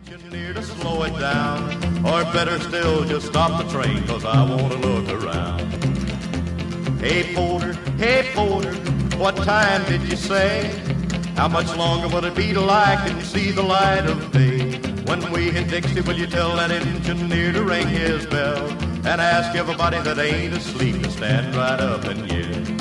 Engineer to slow it down, or better still, just stop the train, 'cause I want to look around. Hey porter, what time did you say? How much longer will it be till I can see the light of day? When we hit Dixie, will you tell that engineer to ring his bell and ask everybody that ain't asleep to stand right up and yell?